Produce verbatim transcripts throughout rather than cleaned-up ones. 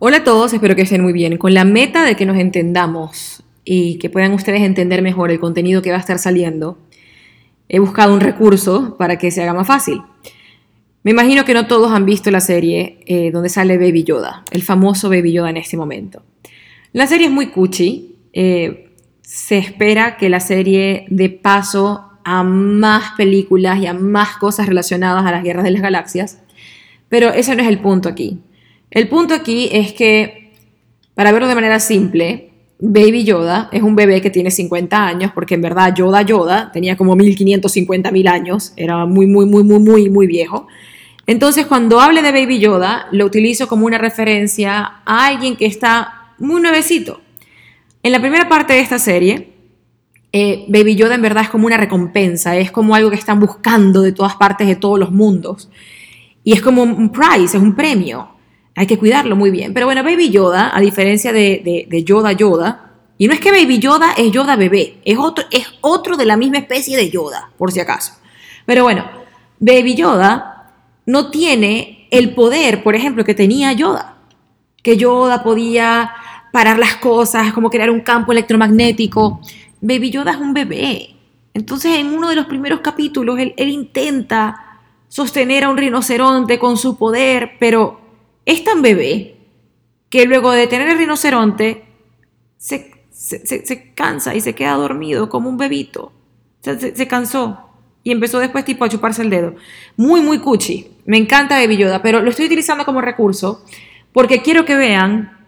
Hola a todos, espero que estén muy bien. Con la meta de que nos entendamos y que puedan ustedes entender mejor el contenido que va a estar saliendo, he buscado un recurso para que se haga más fácil. Me imagino que no todos han visto la serie eh, donde sale Baby Yoda, el famoso Baby Yoda en este momento. La serie es muy cuchi. Eh, se espera que la serie dé paso a más películas y a más cosas relacionadas a las guerras de las galaxias, pero ese no es el punto aquí. El punto aquí es que, para verlo de manera simple, Baby Yoda es un bebé que tiene cincuenta años, porque en verdad Yoda Yoda tenía como mil quinientos cincuenta mil años, era muy, muy, muy, muy, muy, muy viejo. Entonces, cuando hable de Baby Yoda, lo utilizo como una referencia a alguien que está muy nuevecito. En la primera parte de esta serie, eh, Baby Yoda en verdad es como una recompensa, es como algo que están buscando de todas partes, de todos los mundos. Y es como un prize, es un premio. Hay que cuidarlo muy bien. Pero bueno, Baby Yoda, a diferencia de, de, de Yoda Yoda, y no es que Baby Yoda es Yoda bebé, es otro, es otro de la misma especie de Yoda, por si acaso. Pero bueno, Baby Yoda no tiene el poder, por ejemplo, que tenía Yoda. Que Yoda podía parar las cosas, como crear un campo electromagnético. Baby Yoda es un bebé. Entonces, en uno de los primeros capítulos, él, él intenta sostener a un rinoceronte con su poder, pero es tan bebé que luego de tener el rinoceronte se, se, se, se cansa y se queda dormido como un bebito. O sea, se, se cansó y empezó después tipo a chuparse el dedo. Muy, muy cuchi. Me encanta Baby Yoda, pero lo estoy utilizando como recurso porque quiero que vean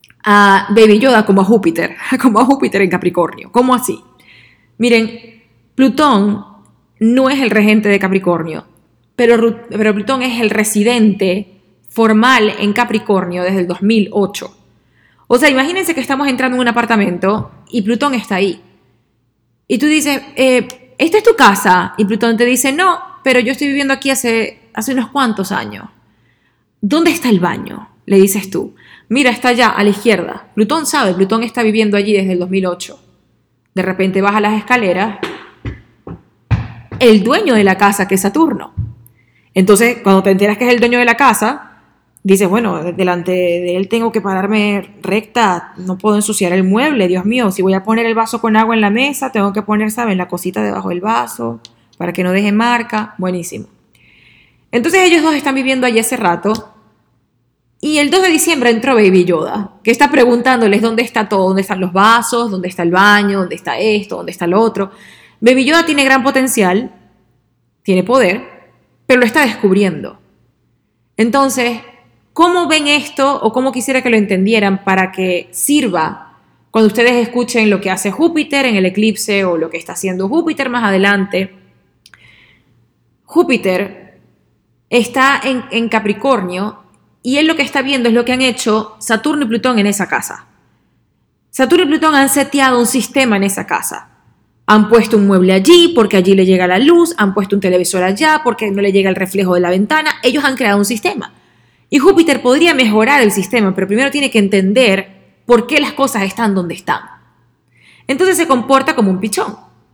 a Baby Yoda como a Júpiter, como a Júpiter en Capricornio. ¿Cómo así? Miren, Plutón no es el regente de Capricornio, pero, pero Plutón es el residente formal en Capricornio desde el dos mil ocho. O sea, imagínense que estamos entrando en un apartamento y Plutón está ahí. Y tú dices, eh, ¿esta es tu casa? Y Plutón te dice, no, pero yo estoy viviendo aquí hace, hace unos cuantos años. ¿Dónde está el baño? Le dices tú. Mira, está allá, a la izquierda. Plutón sabe, Plutón está viviendo allí desde el dos mil ocho. De repente baja las escaleras el dueño de la casa, que es Saturno. Entonces, cuando te enteras que es el dueño de la casa, dices, bueno, delante de él tengo que pararme recta, no puedo ensuciar el mueble, Dios mío, si voy a poner el vaso con agua en la mesa, tengo que poner, ¿saben?, la cosita debajo del vaso, para que no deje marca, buenísimo. Entonces ellos dos están viviendo allí hace rato, y el dos de diciembre entró Baby Yoda, que está preguntándoles dónde está todo, dónde están los vasos, dónde está el baño, dónde está esto, dónde está lo otro. Baby Yoda tiene gran potencial, tiene poder, pero lo está descubriendo. Entonces, ¿cómo ven esto o cómo quisiera que lo entendieran para que sirva cuando ustedes escuchen lo que hace Júpiter en el eclipse o lo que está haciendo Júpiter más adelante? Júpiter está en, en Capricornio y él lo que está viendo es lo que han hecho Saturno y Plutón en esa casa. Saturno y Plutón han seteado un sistema en esa casa. Han puesto un mueble allí porque allí le llega la luz, han puesto un televisor allá porque no le llega el reflejo de la ventana. Ellos han creado un sistema. Y Júpiter podría mejorar el sistema, pero primero tiene que entender por qué las cosas están donde están. Entonces se comporta como un pichón.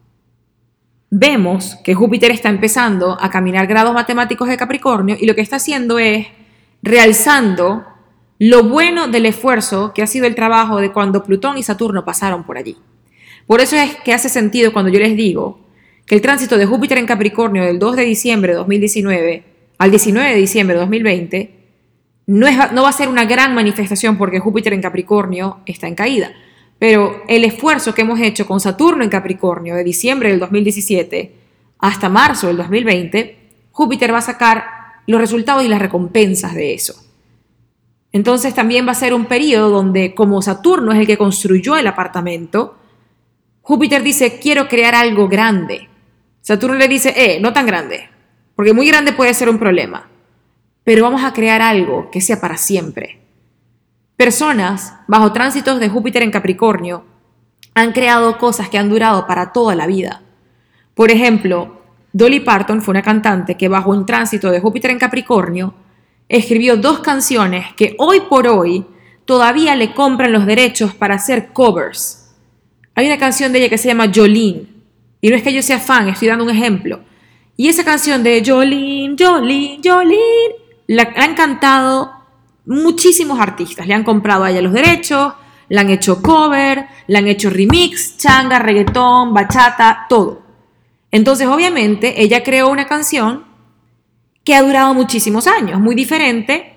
Vemos que Júpiter está empezando a caminar grados matemáticos de Capricornio y lo que está haciendo es realzando lo bueno del esfuerzo que ha sido el trabajo de cuando Plutón y Saturno pasaron por allí. Por eso es que hace sentido cuando yo les digo que el tránsito de Júpiter en Capricornio del dos de diciembre de dos mil diecinueve al diecinueve de diciembre de dos mil veinte no, es, no va a ser una gran manifestación porque Júpiter en Capricornio está en caída. Pero el esfuerzo que hemos hecho con Saturno en Capricornio de diciembre del dos mil diecisiete hasta marzo del dos mil veinte, Júpiter va a sacar los resultados y las recompensas de eso. Entonces también va a ser un periodo donde, como Saturno es el que construyó el apartamento, Júpiter dice, quiero crear algo grande. Saturno le dice, eh, no tan grande, porque muy grande puede ser un problema, pero vamos a crear algo que sea para siempre. Personas bajo tránsitos de Júpiter en Capricornio han creado cosas que han durado para toda la vida. Por ejemplo, Dolly Parton fue una cantante que bajo un tránsito de Júpiter en Capricornio escribió dos canciones que hoy por hoy todavía le compran los derechos para hacer covers. Hay una canción de ella que se llama Jolene, y no es que yo sea fan, estoy dando un ejemplo. Y esa canción de Jolene, Jolene, Jolene, la han cantado muchísimos artistas. Le han comprado a ella los derechos, le han hecho cover, le han hecho remix, changa, reggaetón, bachata, todo. Entonces, obviamente, ella creó una canción que ha durado muchísimos años, muy diferente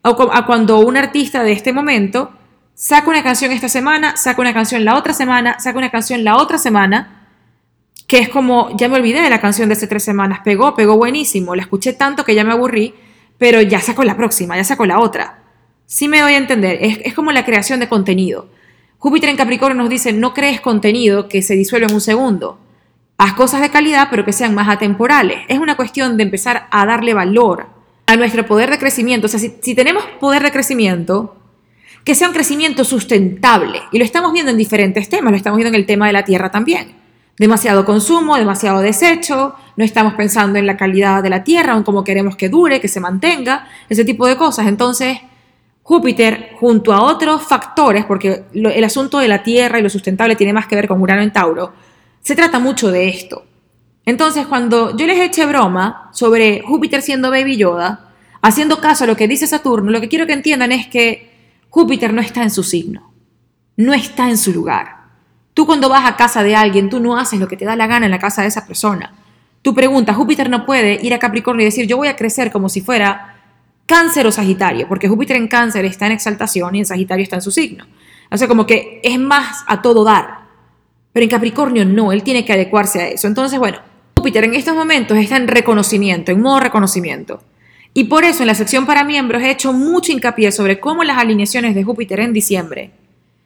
a cuando un artista de este momento saca una canción esta semana, saca una canción la otra semana, saca una canción la otra semana, que es como, ya me olvidé de la canción de hace tres semanas, pegó, pegó buenísimo, la escuché tanto que ya me aburrí, pero ya sacó la próxima, ya sacó la otra. Sí me doy a entender, es, es como la creación de contenido. Júpiter en Capricornio nos dice, no crees contenido que se disuelve en un segundo. Haz cosas de calidad, pero que sean más atemporales. Es una cuestión de empezar a darle valor a nuestro poder de crecimiento. O sea, si, si tenemos poder de crecimiento, que sea un crecimiento sustentable. Y lo estamos viendo en diferentes temas. Lo estamos viendo en el tema de la tierra también. Demasiado consumo, demasiado desecho. No estamos pensando en la calidad de la tierra, en cómo queremos que dure, que se mantenga. Ese tipo de cosas. Entonces, Júpiter, junto a otros factores, porque lo, el asunto de la tierra y lo sustentable tiene más que ver con Urano en Tauro, se trata mucho de esto. Entonces, cuando yo les eché broma sobre Júpiter siendo Baby Yoda, haciendo caso a lo que dice Saturno, lo que quiero que entiendan es que Júpiter no está en su signo, no está en su lugar. Tú cuando vas a casa de alguien, tú no haces lo que te da la gana en la casa de esa persona. Tú preguntas, Júpiter no puede ir a Capricornio y decir, yo voy a crecer como si fuera Cáncer o Sagitario, porque Júpiter en Cáncer está en exaltación y en Sagitario está en su signo. O sea, como que es más a todo dar. Pero en Capricornio no, él tiene que adecuarse a eso. Entonces, bueno, Júpiter en estos momentos está en reconocimiento, en modo reconocimiento. Y por eso en la sección para miembros he hecho mucho hincapié sobre cómo las alineaciones de Júpiter en diciembre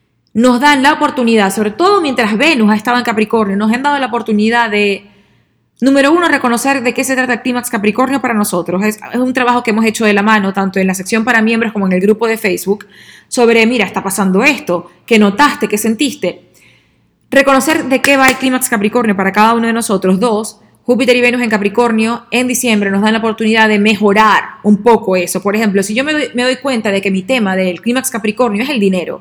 nos dan la oportunidad, sobre todo mientras Venus ha estado en Capricornio, nos han dado la oportunidad de, número uno, reconocer de qué se trata el Clímax Capricornio para nosotros. Es, es un trabajo que hemos hecho de la mano, tanto en la sección para miembros como en el grupo de Facebook, sobre, mira, está pasando esto, qué notaste, qué sentiste. Reconocer de qué va el Clímax Capricornio para cada uno de nosotros. Dos, Júpiter y Venus en Capricornio en diciembre nos dan la oportunidad de mejorar un poco eso. Por ejemplo, si yo me doy, me doy cuenta de que mi tema del Clímax Capricornio es el dinero,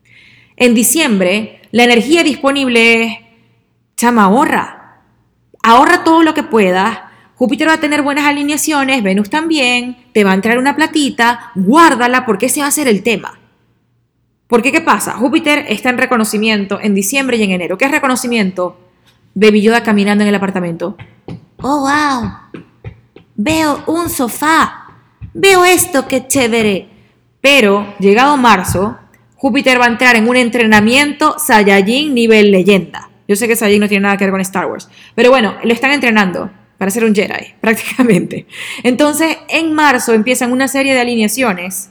en diciembre la energía disponible es, chama, ahorra. Ahorra todo lo que puedas. Júpiter va a tener buenas alineaciones, Venus también, te va a entrar una platita, guárdala porque ese va a ser el tema. Porque, ¿qué pasa? Júpiter está en reconocimiento en diciembre y en enero. ¿Qué es reconocimiento? Baby Yoda caminando en el apartamento. ¡Oh, wow! Veo un sofá. Veo esto, qué chévere. Pero, llegado marzo, Júpiter va a entrar en un entrenamiento Saiyajin nivel leyenda. Yo sé que Saiyajin no tiene nada que ver con Star Wars. Pero bueno, lo están entrenando para ser un Jedi, prácticamente. Entonces, en marzo empiezan una serie de alineaciones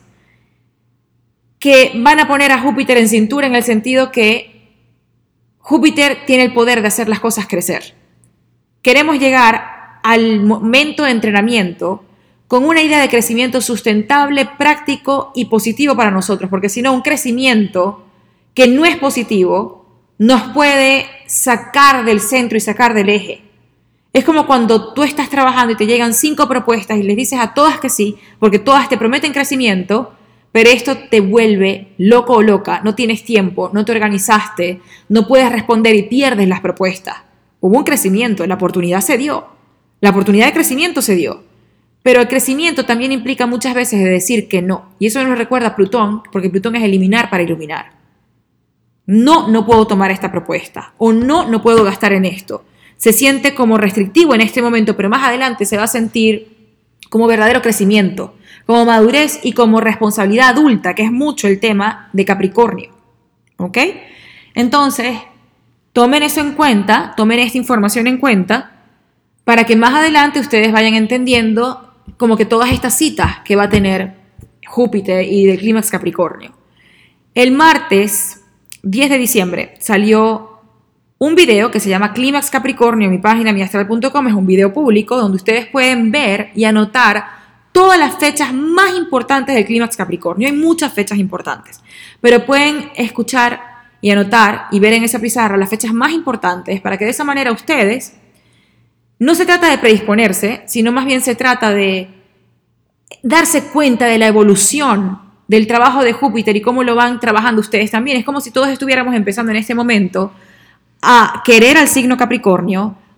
que van a poner a Júpiter en cintura en el sentido que Júpiter tiene el poder de hacer las cosas crecer. Queremos llegar al momento de entrenamiento con una idea de crecimiento sustentable, práctico y positivo para nosotros, porque si no, un crecimiento que no es positivo nos puede sacar del centro y sacar del eje. Es como cuando tú estás trabajando y te llegan cinco propuestas y les dices a todas que sí, porque todas te prometen crecimiento, pero esto te vuelve loco o loca, no tienes tiempo, no te organizaste, no puedes responder y pierdes las propuestas. Hubo un crecimiento, la oportunidad se dio, la oportunidad de crecimiento se dio, pero el crecimiento también implica muchas veces de decir que no, y eso nos recuerda Plutón, porque Plutón es eliminar para iluminar. No, no puedo tomar esta propuesta, o no, no puedo gastar en esto. Se siente como restrictivo en este momento, pero más adelante se va a sentir como verdadero crecimiento, como madurez y como responsabilidad adulta, que es mucho el tema de Capricornio. ¿Ok? Entonces, tomen eso en cuenta, tomen esta información en cuenta, para que más adelante ustedes vayan entendiendo como que todas estas citas que va a tener Júpiter y del Clímax Capricornio. El martes diez de diciembre salió un video que se llama Clímax Capricornio en mi página mi astral punto com. Es un video público donde ustedes pueden ver y anotar todas las fechas más importantes del Clímax Capricornio. Hay muchas fechas importantes, pero pueden escuchar y anotar y ver en esa pizarra las fechas más importantes para que de esa manera ustedes, no se trata de predisponerse, sino más bien se trata de darse cuenta de la evolución del trabajo de Júpiter y cómo lo van trabajando ustedes también. Es como si todos estuviéramos empezando en este momento a querer al signo Capricornio,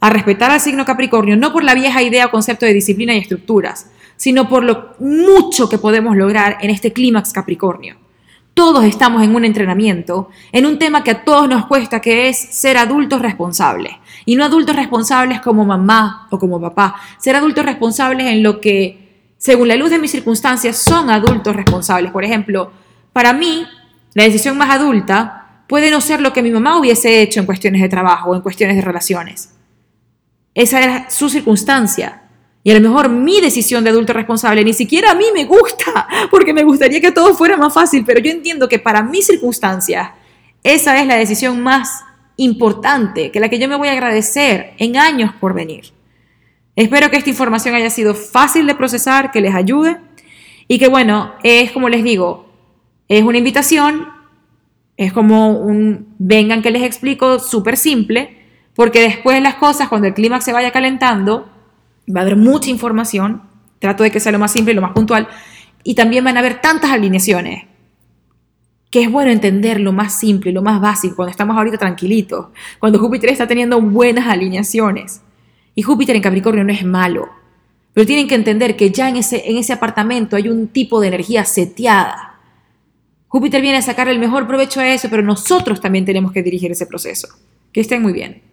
a respetar al signo Capricornio, no por la vieja idea o concepto de disciplina y estructuras, sino por lo mucho que podemos lograr en este clímax Capricornio. Todos estamos en un entrenamiento, en un tema que a todos nos cuesta, que es ser adultos responsables. Y no adultos responsables como mamá o como papá, ser adultos responsables en lo que, según la luz de mis circunstancias, son adultos responsables. Por ejemplo, para mí, la decisión más adulta puede no ser lo que mi mamá hubiese hecho en cuestiones de trabajo o en cuestiones de relaciones. Esa era su circunstancia. Y a lo mejor mi decisión de adulto responsable ni siquiera a mí me gusta, porque me gustaría que todo fuera más fácil, pero yo entiendo que para mis circunstancias, esa es la decisión más importante, que la que yo me voy a agradecer en años por venir. Espero que esta información haya sido fácil de procesar, que les ayude, y que bueno, es como les digo, es una invitación, es como un vengan que les explico súper simple, porque después las cosas, cuando el clímax se vaya calentando, va a haber mucha información, trato de que sea lo más simple y lo más puntual, y también van a haber tantas alineaciones, que es bueno entender lo más simple, lo más básico, cuando estamos ahorita tranquilitos, cuando Júpiter está teniendo buenas alineaciones. Y Júpiter en Capricornio no es malo, pero tienen que entender que ya en ese, en ese apartamento hay un tipo de energía seteada. Júpiter viene a sacarle el mejor provecho a eso, pero nosotros también tenemos que dirigir ese proceso. Que estén muy bien.